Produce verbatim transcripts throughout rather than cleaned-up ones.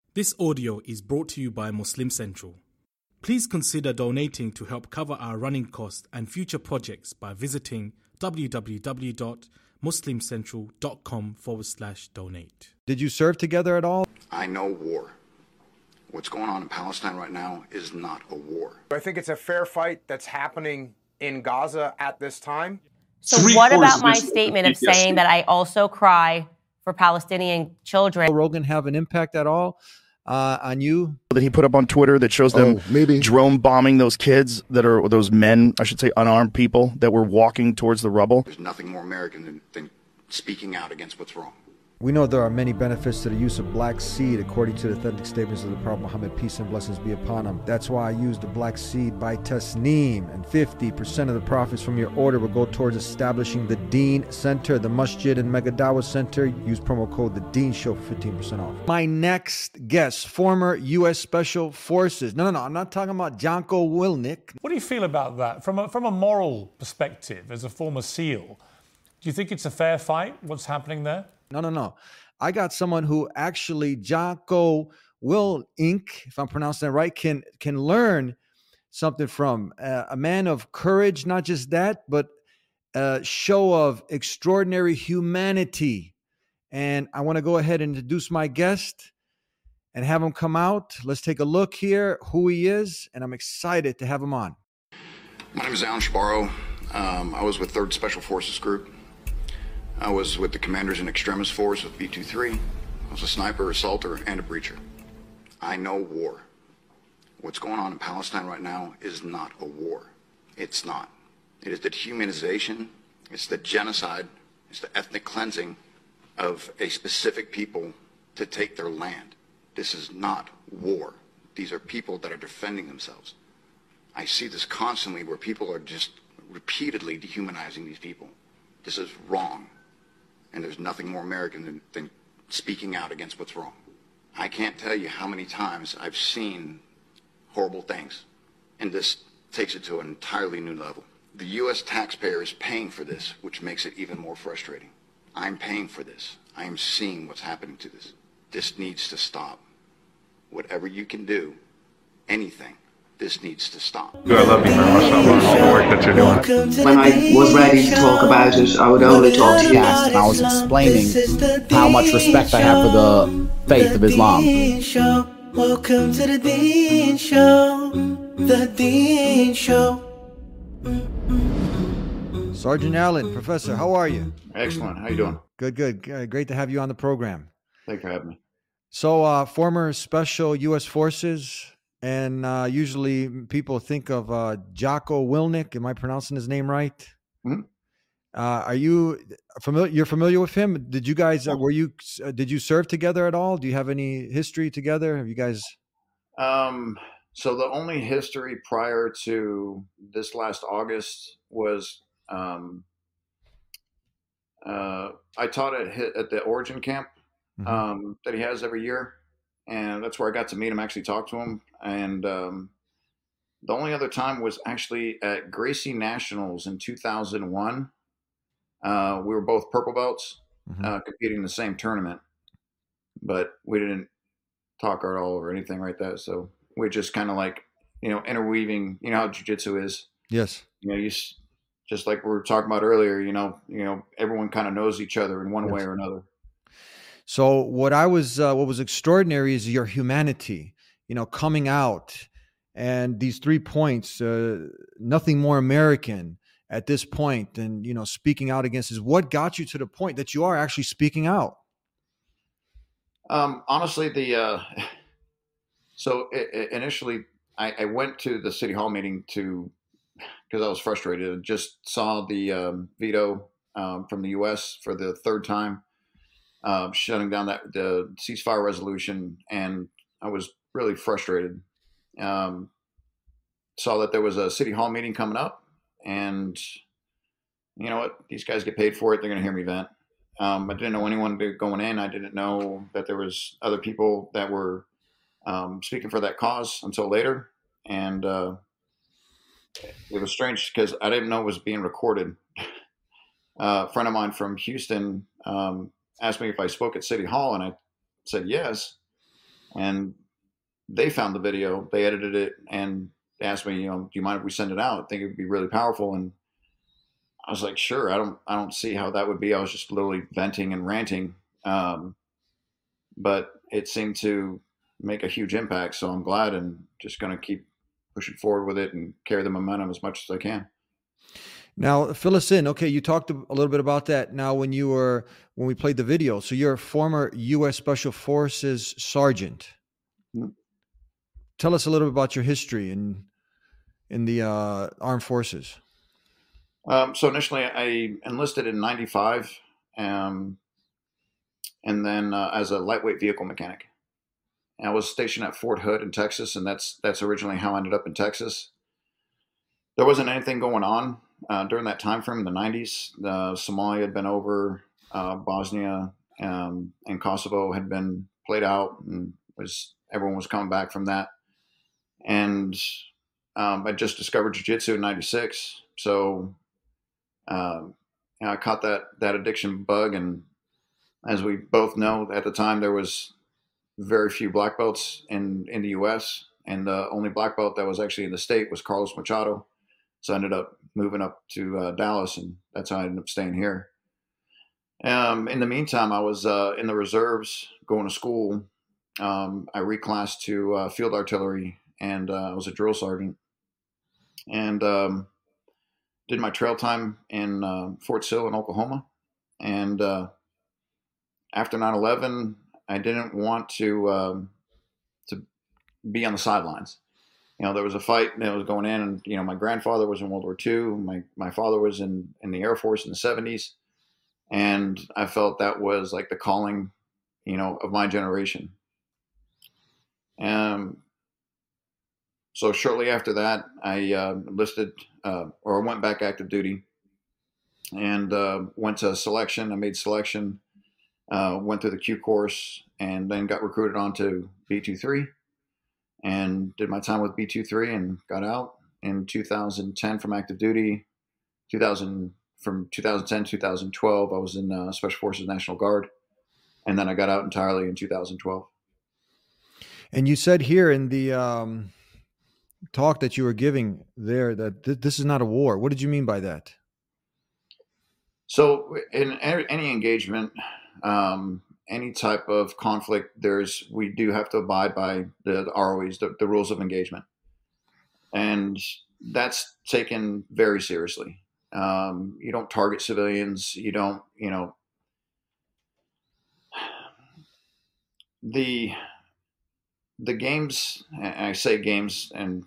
This audio is brought to you by Muslim Central. Please consider donating to help cover our running costs and future projects by visiting www.muslimcentral.com forward slash donate. Did you serve together at all? I know war. What's going on in Palestine right now is not a war. I think it's a fair fight that's happening in Gaza at this time. So what about my statement of saying that I also cry for Palestinian children? Will Rogan have an impact at all uh, on you? That he put up on Twitter that shows them oh, maybe. drone bombing those kids that are, those men, I should say unarmed people that were walking towards the rubble. There's nothing more American than, than speaking out against what's wrong. We know there are many benefits to the use of black seed according to the authentic statements of the Prophet Muhammad, peace and blessings be upon him. That's why I use the black seed by Tasneem, and fifty percent of the profits from your order will go towards establishing the Deen Center, the Masjid and Mega Dawah Center. Use promo code The Deen Show for fifteen percent off. My next guest, former U S Special Forces. No, no, no, I'm not talking about Jocko Willink. What do you feel about that? From a, from a moral perspective, as a former SEAL, do you think it's a fair fight, what's happening there? No, no, no. I got someone who actually, Jocko Willink, if I'm pronouncing that right, can can learn something from. Uh, a man of courage, not just that, but a show of extraordinary humanity. And I want to go ahead and introduce my guest and have him come out. Let's take a look here, who he is, and I'm excited to have him on. My name is Alan Shabaro. Um, I was with third Special Forces Group. I was with the Commanders in Extremis Force with B twenty-three. I was a sniper, assaulter, and a breacher. I know war. What's going on in Palestine right now is not a war. It's not. It is the dehumanization, it's the genocide, it's the ethnic cleansing of a specific people to take their land. This is not war. These are people that are defending themselves. I see this constantly where people are just repeatedly dehumanizing these people. This is wrong. And there's nothing more American than, than speaking out against what's wrong. I can't tell you how many times I've seen horrible things, and this takes it to an entirely new level. The U S taxpayer is paying for this, which makes it even more frustrating. I'm paying for this. I am seeing what's happening to this. This needs to stop. Whatever you can do, anything, this needs to stop. I love you very much, Alan, all the work that you're doing. When I was ready to talk about it, I would only talk to you. And I was explaining how much respect I have for the faith of Islam. Welcome to the Deen Show, the Deen Show. Sergeant Allen, Professor, how are you? Excellent. How you doing? Good, good. Great to have you on the program. Thanks for having me. So, uh, former Special U S Forces. And uh, usually people think of uh, Jocko Willink. Am I pronouncing his name right? Mm-hmm. Uh, are you familiar? You're familiar with him? Did you guys? Uh, were you? Uh, did you serve together at all? Do you have any history together? Have you guys? Um. So the only history prior to this last August was um, uh, I taught at at the Origin Camp mm-hmm. um, that he has every year. And that's where I got to meet him, actually talk to him. And um, the only other time was actually at Gracie Nationals in two thousand one. Uh, we were both purple belts mm-hmm. uh, competing in the same tournament. But we didn't talk at all or anything like that. So we're just kind of like, you know, interweaving, you know how jiu-jitsu is. Yes. You know, you just like we were talking about earlier, you know, you know, everyone kind of knows each other in one yes. way or another. So what I was, uh, what was extraordinary is your humanity, you know, coming out and these three points, uh, nothing more American at this point than, you know, speaking out against is what got you to the point that you are actually speaking out. Um, honestly, the, uh, so it, it initially I, I went to the city hall meeting to, because I was frustrated and just saw the um, veto um, from the U S for the third time. Uh, shutting down that the ceasefire resolution, and I was really frustrated. Um, saw that there was a city hall meeting coming up, and you know what? These guys get paid for it. They're going to hear me vent. Um, I didn't know anyone going in. I didn't know that there was other people that were um, speaking for that cause until later, and uh, it was strange because I didn't know it was being recorded. Uh, a friend of mine from Houston. Um, asked me if I spoke at City Hall, and I said yes. And they found the video, they edited it, and asked me, you know, do you mind if we send it out? I think it would be really powerful. And I was like, sure. I don't, I don't see how that would be. I was just literally venting and ranting. Um, but it seemed to make a huge impact. So I'm glad, and just going to keep pushing forward with it and carry the momentum as much as I can. Now, fill us in. Okay, you talked a little bit about that. Now, when you were, when we played the video, so you're a former U S Special Forces sergeant. Mm-hmm. Tell us a little bit about your history in, in the uh, armed forces. Um, so initially I enlisted in ninety-five, um, and then uh, as a lightweight vehicle mechanic. And I was stationed at Fort Hood in Texas, and that's that's originally how I ended up in Texas. There wasn't anything going on uh, during that time frame in the nineties. Uh, Somalia had been over, uh, Bosnia um, and Kosovo had been played out, and was everyone was coming back from that. And um, I just discovered jiu-jitsu in ninety-six, so um, I caught that that addiction bug. And as we both know, at the time there was very few black belts in, in the U S, and the only black belt that was actually in the state was Carlos Machado. So I ended up moving up to uh, Dallas, and that's how I ended up staying here. Um, in the meantime, I was uh, in the reserves going to school. Um, I reclassed to uh, field artillery, and uh, I was a drill sergeant. And um, did my trail time in uh, Fort Sill in Oklahoma. And uh, after nine eleven, I didn't want to um, to be on the sidelines. You know, there was a fight that was going in, and, you know, my grandfather was in World War Two. My, my father was in, in the Air Force in the seventies. And I felt that was like the calling, you know, of my generation. Um, so shortly after that, I uh, enlisted uh, or went back active duty, and uh, went to selection. I made selection, uh, went through the Q course, and then got recruited onto B twenty-three. And did my time with B twenty-three and got out in two thousand ten from active duty. two thousand from two thousand ten to two thousand twelve, I was in uh, Special Forces National Guard, and then I got out entirely in two thousand twelve. And you said here in the um, talk that you were giving there that th- this is not a war. What did you mean by that? So in any engagement, um, any type of conflict, there's we do have to abide by the, the R O Es, the, the rules of engagement. And that's taken very seriously. Um, you don't target civilians. You don't, you know, the, the games, and I say games, and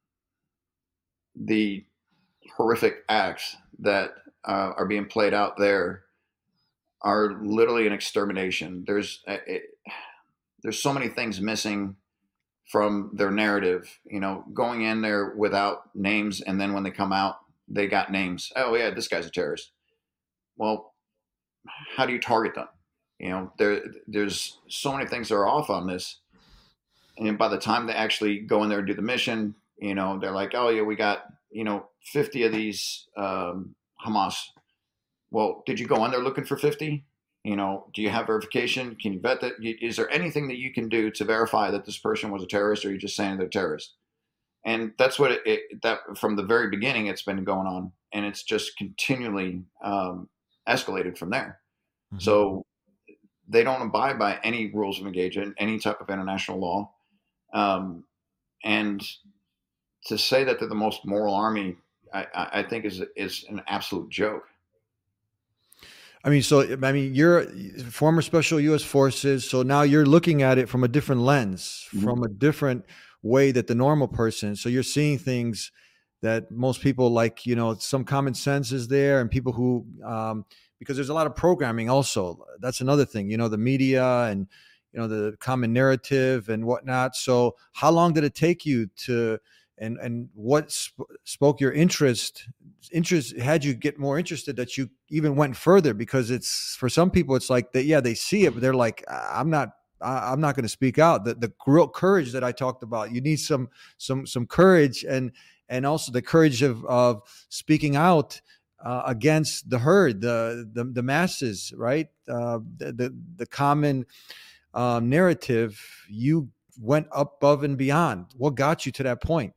the horrific acts that uh, are being played out there are literally an extermination. There's it, there's so many things missing from their narrative, you know, going in there without names, and then when they come out, they got names. Oh yeah, this guy's a terrorist. Well, how do you target them? You know, there there's so many things that are off on this. And by the time they actually go in there and do the mission, you know, they're like, oh yeah, we got, you know, fifty of these um, Hamas. Well, did you go in there looking for fifty? You know, do you have verification? Can you vet that? Is there anything that you can do to verify that this person was a terrorist, or are you just saying they're terrorists? And that's what it, it that from the very beginning it's been going on, and it's just continually um, escalated from there. Mm-hmm. So they don't abide by any rules of engagement, any type of international law, um, and to say that they're the most moral army, I, I think is is an absolute joke. I mean, so, I mean, you're former Special U S Forces, so now you're looking at it from a different lens, mm-hmm. from a different way that the normal person, so you're seeing things that most people, like, you know, some common sense is there, and people who, um, because there's a lot of programming also. That's another thing, you know, the media and, you know, the common narrative and whatnot. So how long did it take you to, and and what sp- spoke your interest interest had you get more interested that you even went further? Because it's, for some people it's like that, yeah, they see it, but they're like, I'm not I'm not going to speak out. The the real courage that I talked about, you need some some some courage, and and also the courage of of speaking out uh, against the herd, the the, the masses, right? Uh, the, the the common um, narrative. You went above and beyond? What got you to that point?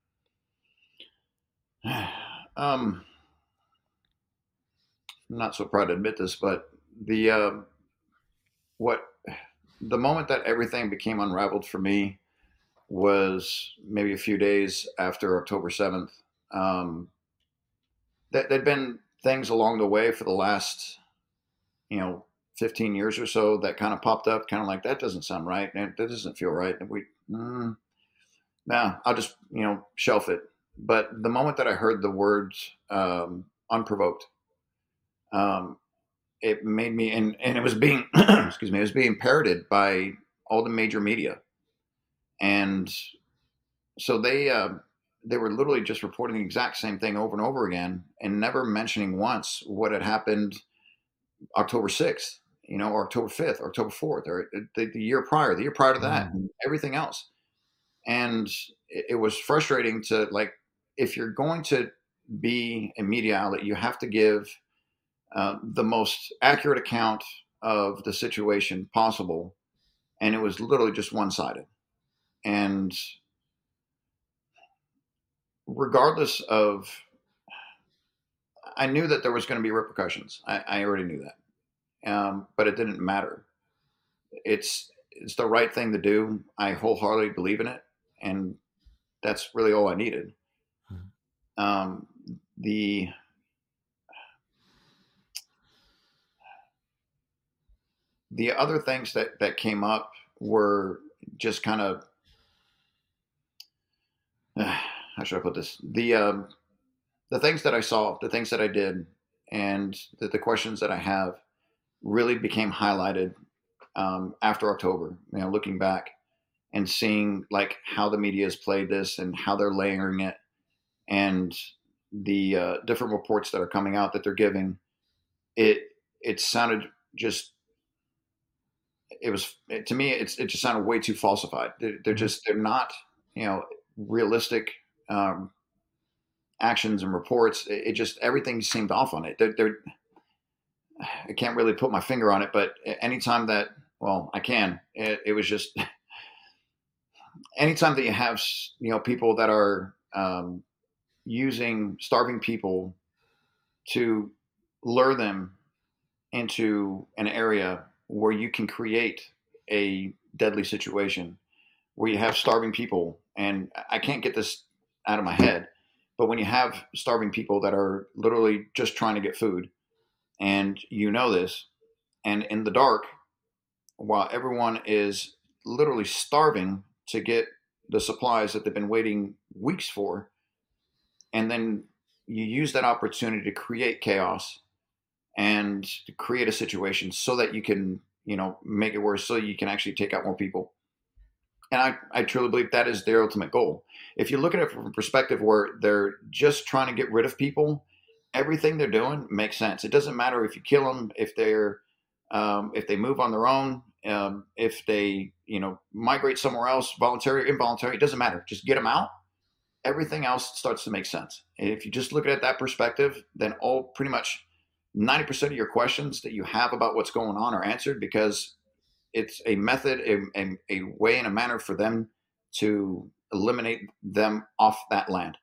Um, I'm not so proud to admit this, but the uh, what the moment that everything became unraveled for me was maybe a few days after October seventh. Um, that there'd been things along the way for the last, you know, fifteen years or so that kind of popped up, kind of like, that doesn't sound right, and that doesn't feel right. And we, mm, nah, I'll just, you know, shelf it. But the moment that I heard the words um, unprovoked, um, it made me, and, and it was being, excuse me, it was being parroted by all the major media. And so they, uh, they were literally just reporting the exact same thing over and over again and never mentioning once what had happened October sixth, you know, or October fifth, or October fourth, or the, the year prior, the year prior to that, mm-hmm. and everything else. And it, it was frustrating to, like, if you're going to be a media outlet, you have to give uh, the most accurate account of the situation possible. And it was literally just one-sided. And regardless of, I knew that there was going to be repercussions. I, I already knew that, um, but it didn't matter. It's it's the right thing to do. I wholeheartedly believe in it, and that's really all I needed. Hmm. Um, the the other things that that came up were just kind of, uh, how should I put this? The um, the things that I saw, the things that I did, and the, the questions that I have really became highlighted um, after October. You know, looking back and seeing like how the media has played this and how they're layering it, and the uh, different reports that are coming out that they're giving. It it sounded just. It was it, to me. It's it just sounded way too falsified. They're, they're just they're not you know realistic. Um, actions and reports. It, it just, everything seemed off on it. They're, they're, I can't really put my finger on it, but anytime that, well, I can, it, it was just, anytime that you have, you know, people that are um, using starving people to lure them into an area where you can create a deadly situation, where you have starving people, and I can't get this out of my head, but when you have starving people that are literally just trying to get food, and you know this, and in the dark, while everyone is literally starving to get the supplies that they've been waiting weeks for, and then you use that opportunity to create chaos and to create a situation so that you can, you know, make it worse, so you can actually take out more people. And I, I truly believe that is their ultimate goal. If you look at it from a perspective where they're just trying to get rid of people, everything they're doing makes sense. It doesn't matter if you kill them, if they're, um, if they move on their own, um, if they, you know, migrate somewhere else, voluntary or involuntary, it doesn't matter. Just get them out. Everything else starts to make sense. And if you just look at it that perspective, then all pretty much ninety percent of your questions that you have about what's going on are answered, because it's a method, a, a, a way and a manner for them to eliminate them off that land.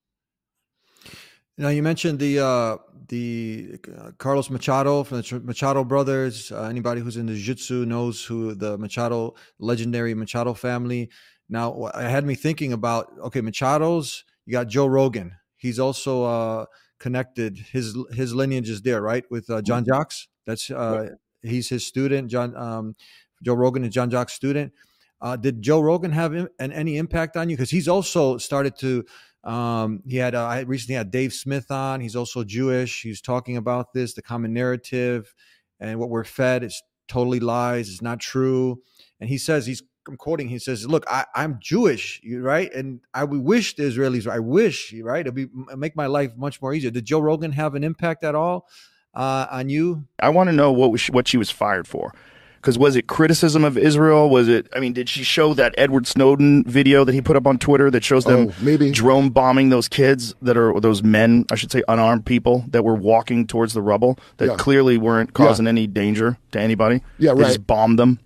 Now, you mentioned the uh, the uh, Carlos Machado from the Machado brothers. Uh, anybody who's in the jiu-jitsu knows who the Machado, legendary Machado family. Now, it had me thinking about, okay, Machado's, you got Joe Rogan. He's also uh, connected. His his lineage is there, right, with uh, John Jacques. That's uh, he's his student. John um, Joe Rogan is John Jacques' student. Uh, did Joe Rogan have an, any impact on you? Because he's also started to. Um, he had uh, I recently had Dave Smith on. He's also Jewish. He's talking about this, the common narrative, and what we're fed is totally lies. It's not true. And he says, he's I'm quoting. He says, "Look, I, I'm Jewish, right? And I we wish the Israelis. I wish, right? It'd be make my life much more easier." Did Joe Rogan have an impact at all uh, on you? I want to know what was she, what she was fired for. Because was it criticism of Israel? Was it, I mean, did she show that Edward Snowden video that he put up on Twitter that shows them oh, maybe. drone bombing those kids that are, those men, I should say, unarmed people that were walking towards the rubble that yeah. clearly weren't causing yeah. any danger to anybody? Yeah, they right. just bombed them.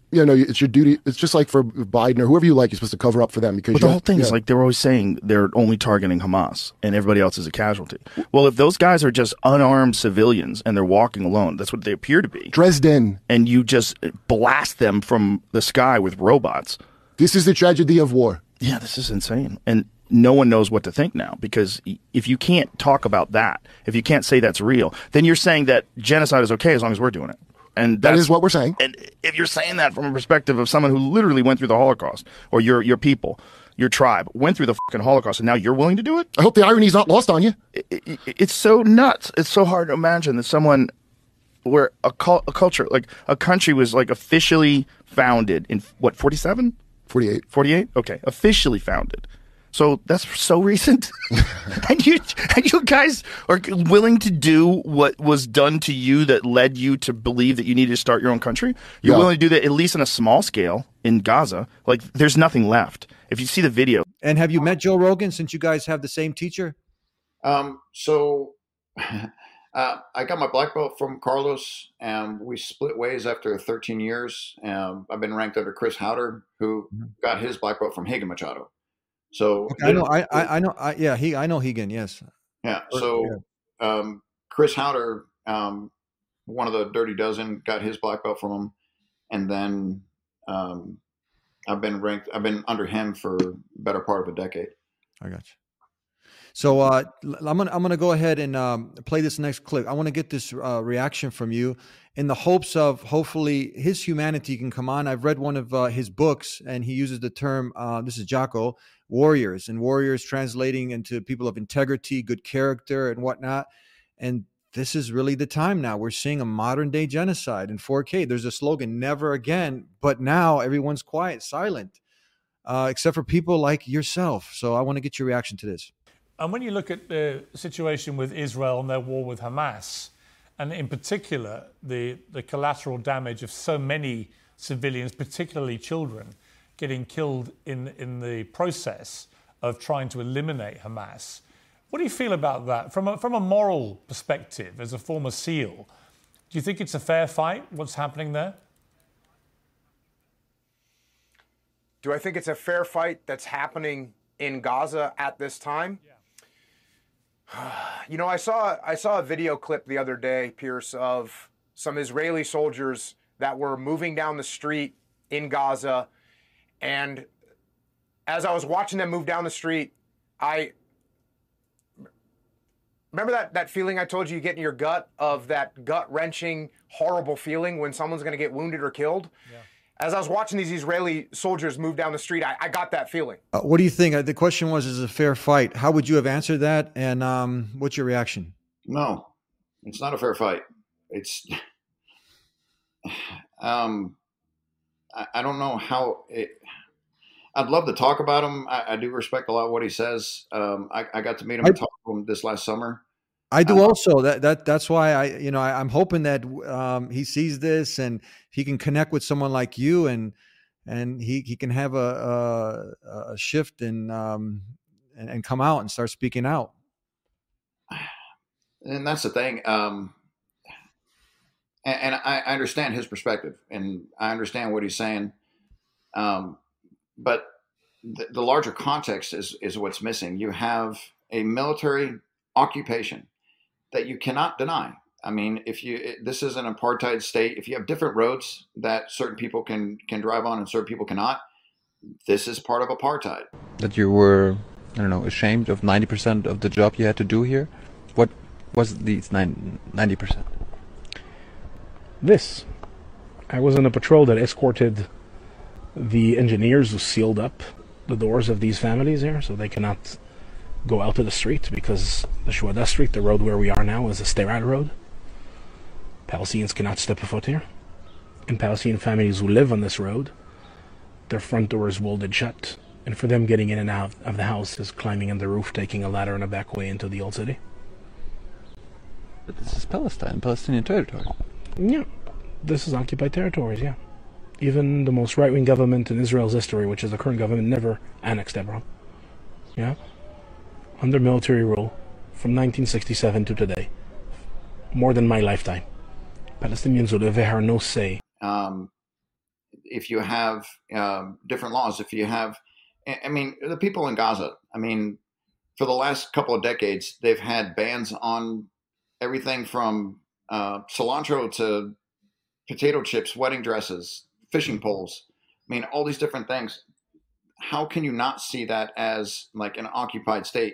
you know, it's your duty. It's just like for Biden or whoever you like, you're supposed to cover up for them because But you the whole thing yeah. is like they're always saying they're only targeting Hamas and everybody else is a casualty. Well, if those guys are just unarmed civilians and they're walking alone, that's what they appear to be. Dresden. And you just blast them from the sky with robots. This is the tragedy of war. Yeah, this is insane. And no one knows what to think now, because if you can't talk about that, if you can't say that's real, then you're saying that genocide is okay as long as we're doing it. And that is what we're saying. And if you're saying that from a perspective of someone who literally went through the Holocaust, or your your people, your tribe went through the fucking Holocaust, and now you're willing to do it? I hope the irony's not lost on you. It, it, it's so nuts. It's so hard to imagine that someone where a, cul- a culture, like a country was like officially founded in, what, forty-seven? forty-eight. forty-eight? Okay, officially founded. So that's so recent. and you and you guys are willing to do what was done to you that led you to believe that you needed to start your own country? You're Yeah. willing to do that at least on a small scale in Gaza. Like, there's nothing left. If you see the video. And have you met Joe Rogan since you guys have the same teacher? Um, so uh, I got my black belt from Carlos, and we split ways after thirteen years. Um, I've been ranked under Chris Howder, who got his black belt from Hagen Machado. So Okay, I know, I, I, I know, I, yeah, he, I know Hegan, yes. Yeah. Or- So um, Chris Howder, um, one of the Dirty Dozen, got his black belt from him, and then um, I've been ranked. I've been under him for the better part of a decade. I got you. So uh, l- I'm gonna I'm gonna go ahead and um, play this next clip. I want to get this uh, reaction from you, in the hopes of hopefully his humanity can come on. I've read one of uh, his books, and he uses the term. Uh, this is Jocko. Warriors, and warriors translating into people of integrity, good character, and whatnot. And this is really the time now. We're seeing a modern day genocide in four K. There's a slogan, never again. But now everyone's quiet, silent, uh, except for people like yourself. So I want to get your reaction to this. And when you look at the situation with Israel and their war with Hamas, and in particular, the, the collateral damage of so many civilians, particularly children, getting killed in, in the process of trying to eliminate Hamas. What do you feel about that? From a, from a moral perspective, as a former SEAL, do you think it's a fair fight, what's happening there? Do I think it's a fair fight that's happening in Gaza at this time? Yeah. You know, I saw I saw a video clip the other day, Pierce, of some Israeli soldiers that were moving down the street in Gaza. And as I was watching them move down the street, I remember that, that feeling I told you you get in your gut, of that gut-wrenching, horrible feeling when someone's going to get wounded or killed? Yeah. As I was watching these Israeli soldiers move down the street, I, I got that feeling. Uh, what do you think? Uh, the question was, is it a fair fight? How would you have answered that? And um, what's your reaction? No, it's not a fair fight. It's, um, I, I don't know how it, I'd love to talk about him. I, I do respect a lot what he says. Um, I, I got to meet him I, and talk to him this last summer. I do um, also. That that that's why I, you know, I, I'm hoping that um, he sees this and he can connect with someone like you, and and he, he can have a a, a shift and um and, and come out and start speaking out. And that's the thing. Um, and, and I, I understand his perspective, and I understand what he's saying. Um, but the, the larger context is, is what's missing. You have a military occupation that you cannot deny. I mean, if you, this is an apartheid state. If you have different roads that certain people can, can drive on and certain people cannot, this is part of apartheid. That you were, I don't know, ashamed of ninety percent of the job you had to do here? What was these ninety percent? This. I was on a patrol that escorted the engineers who sealed up the doors of these families here, so they cannot go out to the street, because the Shuhada Street, the road where we are now, is a Sterat road. Palestinians cannot step a foot here. And Palestinian families who live on this road, their front door is welded shut. And for them, getting in and out of the house is climbing on the roof, taking a ladder and a back way into the old city. But this is Palestine, Palestinian territory. Yeah, this is occupied territories, yeah. Even the most right-wing government in Israel's history, which is the current government, never annexed Hebron. Yeah? Under military rule, from nineteen sixty-seven to today, more than my lifetime, Palestinians would have had no say. Um, if you have um, different laws, if you have, I mean, the people in Gaza, I mean, for the last couple of decades, they've had bans on everything from uh, cilantro to potato chips, wedding dresses, fishing poles. I mean, all these different things. How can you not see that as like an occupied state?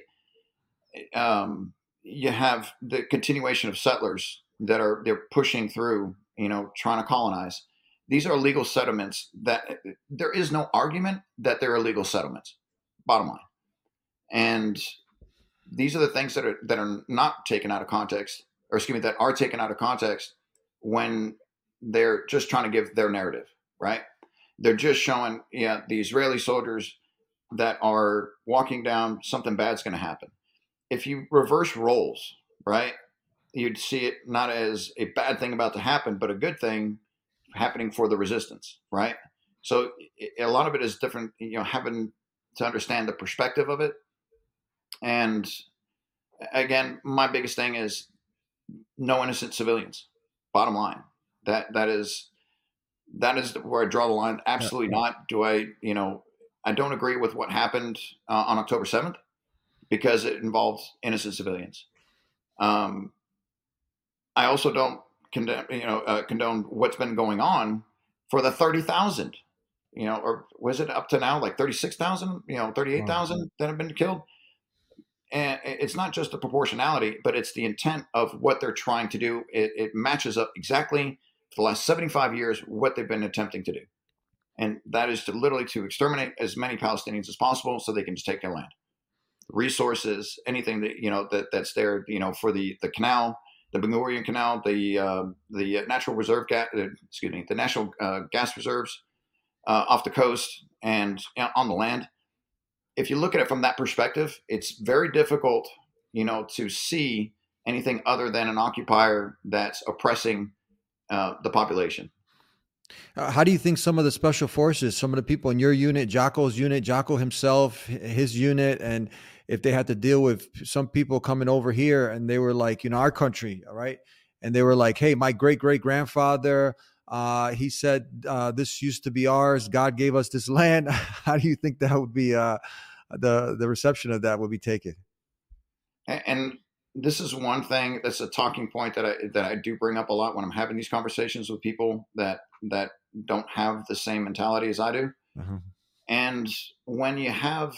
Um, you have the continuation of settlers that are they're pushing through, you know, trying to colonize. These are illegal settlements that there is no argument that they're illegal settlements, bottom line. And these are the things that are that are not taken out of context, or excuse me, that are taken out of context when they're just trying to give their narrative, right? They're just showing, yeah, the Israeli soldiers that are walking down, something bad's going to happen. If you reverse roles, right, you'd see it not as a bad thing about to happen, but a good thing happening for the resistance, right? So a lot of it is different, you know, having to understand the perspective of it. And again, my biggest thing is no innocent civilians, bottom line. That that is that is where I draw the line. Absolutely yeah. not. Do I, you know, I don't agree with what happened uh, on October seventh because it involved innocent civilians. Um, I also don't condemn, you know, uh, condone what's been going on for the thirty thousand, you know, or was it up to now like thirty-six thousand, you know, thirty-eight thousand wow. that have been killed? And it's not just the proportionality, but it's the intent of what they're trying to do. It, it matches up exactly for the last seventy-five years what they've been attempting to do. And that is to literally to exterminate as many Palestinians as possible so they can just take their land. Resources, anything that, you know, that, that's there, you know, for the, the canal, the Ben Gurion Canal, the uh, the natural reserve gas, uh, excuse me, the national uh, gas reserves uh, off the coast and you know, on the land. If you look at it from that perspective, it's very difficult, you know, to see anything other than an occupier that's oppressing uh, the population. Uh, how do you think some of the special forces, some of the people in your unit, Jocko's unit, Jocko himself, his unit, and if they had to deal with some people coming over here and they were like, you know, our country, all right? And they were like, hey, my great great grandfather, uh, he said uh, this used to be ours. God gave us this land. How do you think that would be uh, the the reception of that would be taken? And this is one thing that's a talking point that I that I do bring up a lot when I'm having these conversations with people that that don't have the same mentality as I do. Uh-huh. And when you have,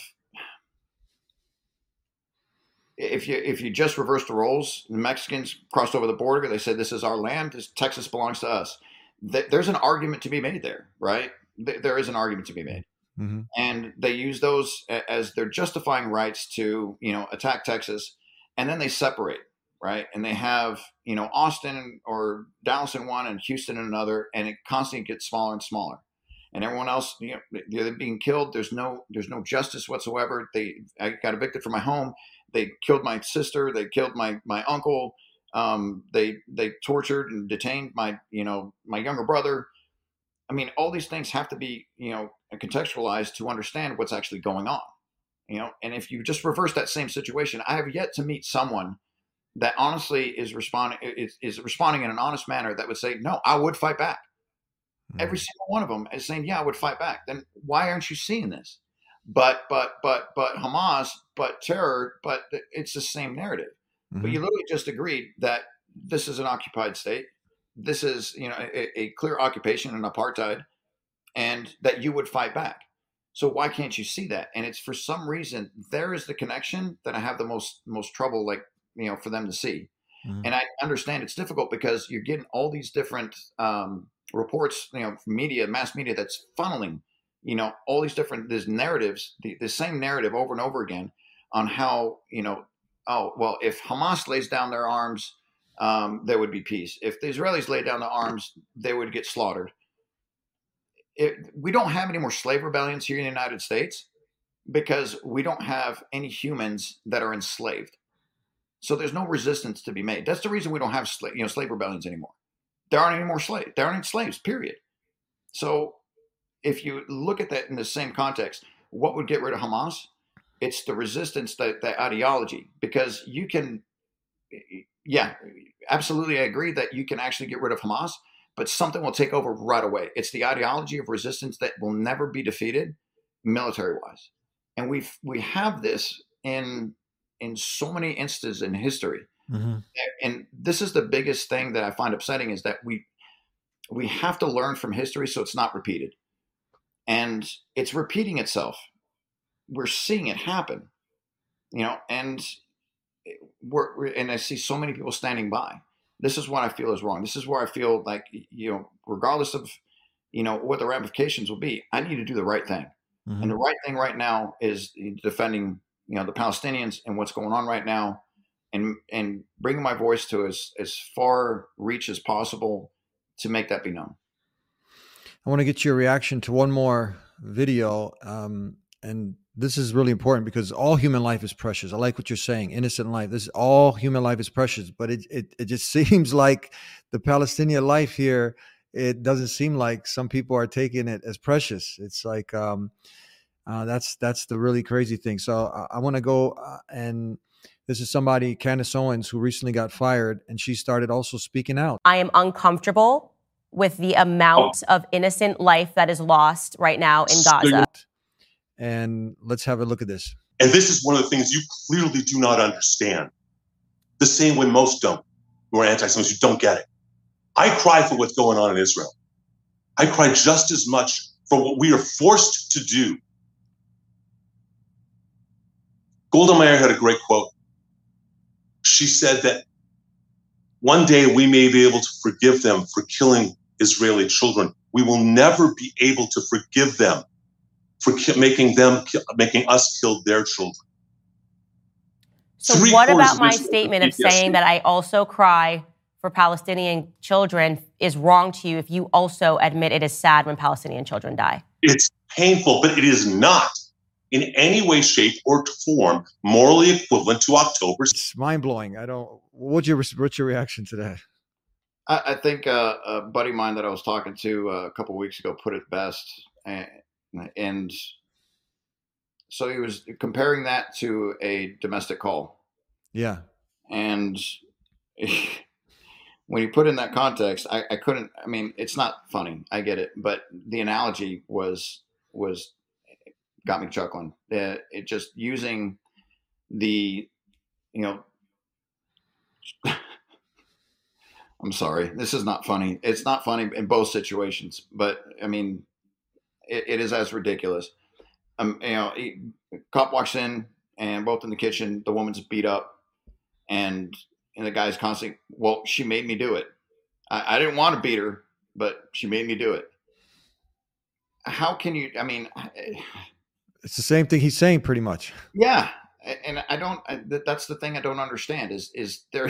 if you if you just reverse the roles, the Mexicans crossed over the border. They said, "This is our land. This Texas belongs to us." There's an argument to be made there, right? There is an argument to be made. Mm-hmm. And they use those as their justifying rights to, you know, attack Texas. And then they separate, right? And they have, you know, Austin or Dallas in one and Houston in another, and it constantly gets smaller and smaller. And everyone else, you know, they're being killed. There's no, there's no justice whatsoever. They, I got evicted from my home. They killed my sister. They killed my my uncle. Um, they they tortured and detained my, you know, my younger brother. I mean, all these things have to be, you know, contextualized to understand what's actually going on. You know, and if you just reverse that same situation, I have yet to meet someone that honestly is responding is, is responding in an honest manner that would say, no, I would fight back. Mm-hmm. Every single one of them is saying, yeah, I would fight back. Then why aren't you seeing this? But, but, but, but Hamas, but terror, but it's the same narrative. Mm-hmm. But you literally just agreed that this is an occupied state. This is, you know, a, a clear occupation and apartheid, and that you would fight back. So why can't you see that? And it's for some reason, there is the connection that I have the most, most trouble, like, you know, for them to see. Mm-hmm. And I understand it's difficult because you're getting all these different um, reports, you know, from media, mass media that's funneling, you know, all these different, these narratives, the, the same narrative over and over again on how, you know, oh, well, if Hamas lays down their arms, um, there would be peace. If the Israelis lay down their arms, they would get slaughtered. It, we don't have any more slave rebellions here in the United States because we don't have any humans that are enslaved. So there's no resistance to be made. That's the reason we don't have sla- you know, slave rebellions anymore. There aren't any more slaves. There aren't any slaves, period. So if you look at that in the same context, what would get rid of Hamas? It's the resistance, the, the ideology, because you can, yeah, absolutely. I agree that you can actually get rid of Hamas, but something will take over right away. It's the ideology of resistance that will never be defeated military-wise. And we we have this in in so many instances in history. Mm-hmm. And this is the biggest thing that I find upsetting, is that we we have to learn from history so it's not repeated. And it's repeating itself. We're seeing it happen, you know, and we're, we're and I see so many people standing by. This is what I feel is wrong. This is where I feel like, you know, regardless of, you know, what the ramifications will be, I need to do the right thing. Mm-hmm. And the right thing right now is defending, you know, the Palestinians and what's going on right now, and and bringing my voice to as, as far reach as possible to make that be known. I want to get your reaction to one more video. Um, and this is really important because all human life is precious. I like what you're saying, innocent life. This is all human life is precious, but it, it, it just seems like the Palestinian life here, it doesn't seem like some people are taking it as precious. It's like, um, uh, that's, that's the really crazy thing. So I, I want to go uh, and this is somebody, Candace Owens, who recently got fired, and she started also speaking out. I am uncomfortable with the amount oh. of innocent life that is lost right now in Gaza. And let's have a look at this. And this is one of the things you clearly do not understand. The same way most don't, who are anti-Semites, who don't get it. I cry for what's going on in Israel. I cry just as much for what we are forced to do. Golda Meir had a great quote. She said that one day we may be able to forgive them for killing Israeli children. We will never be able to forgive them for ki- making them, making us kill their children. So Three what about my statement of saying that I also cry for Palestinian children is wrong to you if you also admit it is sad when Palestinian children die? It's painful, but it is not in any way, shape, or form morally equivalent to October. It's mind-blowing. I don't, what's your, what's your reaction to that? I, I think uh, a buddy of mine that I was talking to uh, a couple of weeks ago put it best. And, and so he was comparing that to a domestic call. Yeah. And when you put in that context, I, I couldn't, I mean, it's not funny. I get it. But the analogy was, was, got me chuckling. Uh, it just using the, you know, I'm sorry, this is not funny. It's not funny in both situations, but I mean, it, it is as ridiculous. Um, you know, he, cop walks in and both in the kitchen, the woman's beat up and, and the guy's constantly, well, she made me do it. I, I didn't want to beat her, but she made me do it. How can you, I mean, it's the same thing he's saying pretty much. Yeah. And I don't, I, that's the thing I don't understand is, is there,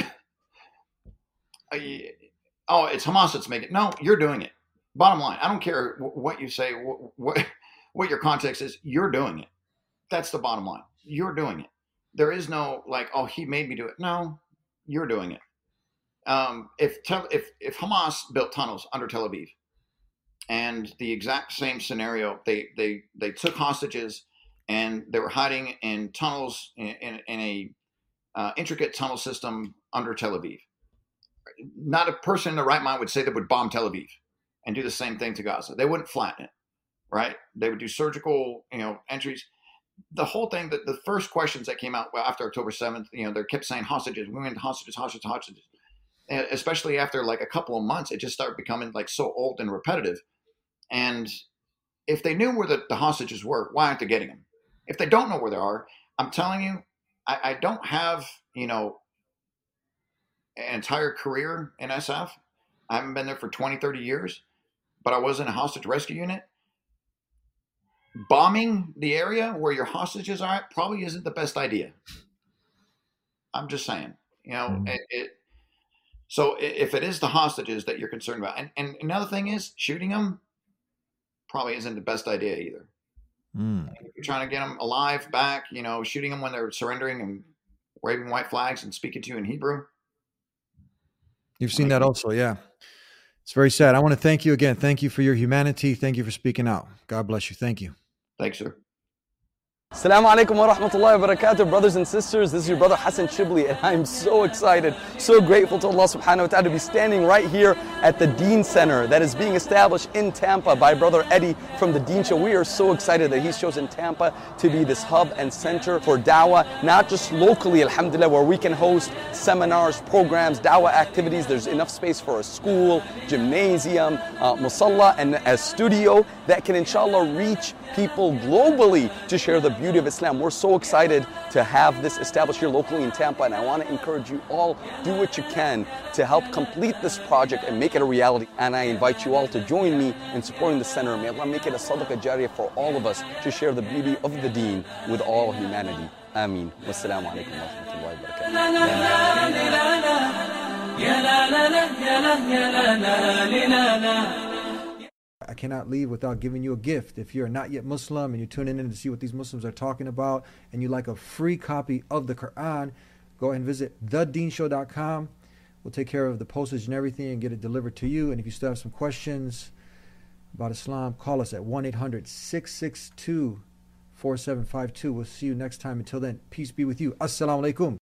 I, oh, it's Hamas that's making it. No, you're doing it. Bottom line. I don't care what you say, what, what, what your context is. You're doing it. That's the bottom line. You're doing it. There is no like, oh, he made me do it. No, you're doing it. Um, if, tel, if, if Hamas built tunnels under Tel Aviv and the exact same scenario, they, they, they took hostages and they were hiding in tunnels in, in, in a uh, intricate tunnel system under Tel Aviv. Not a person in their right mind would say they would bomb Tel Aviv and do the same thing to Gaza. They wouldn't flatten it, right? They would do surgical, you know, entries. The whole thing, that the first questions that came out after October seventh, you know, they kept saying hostages, women, hostages, hostages, hostages. And especially after like a couple of months, it just started becoming like so old and repetitive. And if they knew where the, the hostages were, why aren't they getting them? If they don't know where they are, I'm telling you, I, I don't have, you know, an entire career in S F. I haven't been there for twenty, thirty years, but I was in a hostage rescue unit. Bombing the area where your hostages are at probably isn't the best idea. I'm just saying, you know, mm-hmm. it, it, so if it is the hostages that you're concerned about, and, and another thing is shooting them probably isn't the best idea either. Mm. If you're trying to get them alive back, you know, shooting them when they're surrendering and waving white flags and speaking to you in Hebrew. You've seen that also, yeah. It's very sad. I want to thank you again. Thank you for your humanity. Thank you for speaking out. God bless you. Thank you. Thanks, sir. Assalamu alaikum wa rahmatullahi wa barakatuh, brothers and sisters. This is your brother Hassan Shibli, and I'm so excited, so grateful to Allah subhanahu wa ta'ala to be standing right here at the Deen Center that is being established in Tampa by Brother Eddie from the Deen Show. We are so excited that he's chosen Tampa to be this hub and center for dawah, not just locally, alhamdulillah, where we can host seminars, programs, dawah activities. There's enough space for a school, gymnasium, uh, musalla, and a studio that can inshallah reach people globally to share the beauty of Islam. We're so excited to have this established here locally in Tampa, and I want to encourage you all, do what you can to help complete this project and make it a reality. And I invite you all to join me in supporting the center. May Allah make it a sadaqah jariyah for all of us to share the beauty of the deen with all humanity. Ameen. Wassalamu alaikum wa rahmatullahi wa barakatuh. I cannot leave without giving you a gift. If you're not yet Muslim and you're tuning in to see what these Muslims are talking about and you like a free copy of the Quran, go ahead and visit the deen show dot com. We'll take care of the postage and everything and get it delivered to you. And if you still have some questions about Islam, call us at one eight hundred, six six two, four seven five two. We'll see you next time. Until then, peace be with you. Assalamu alaikum.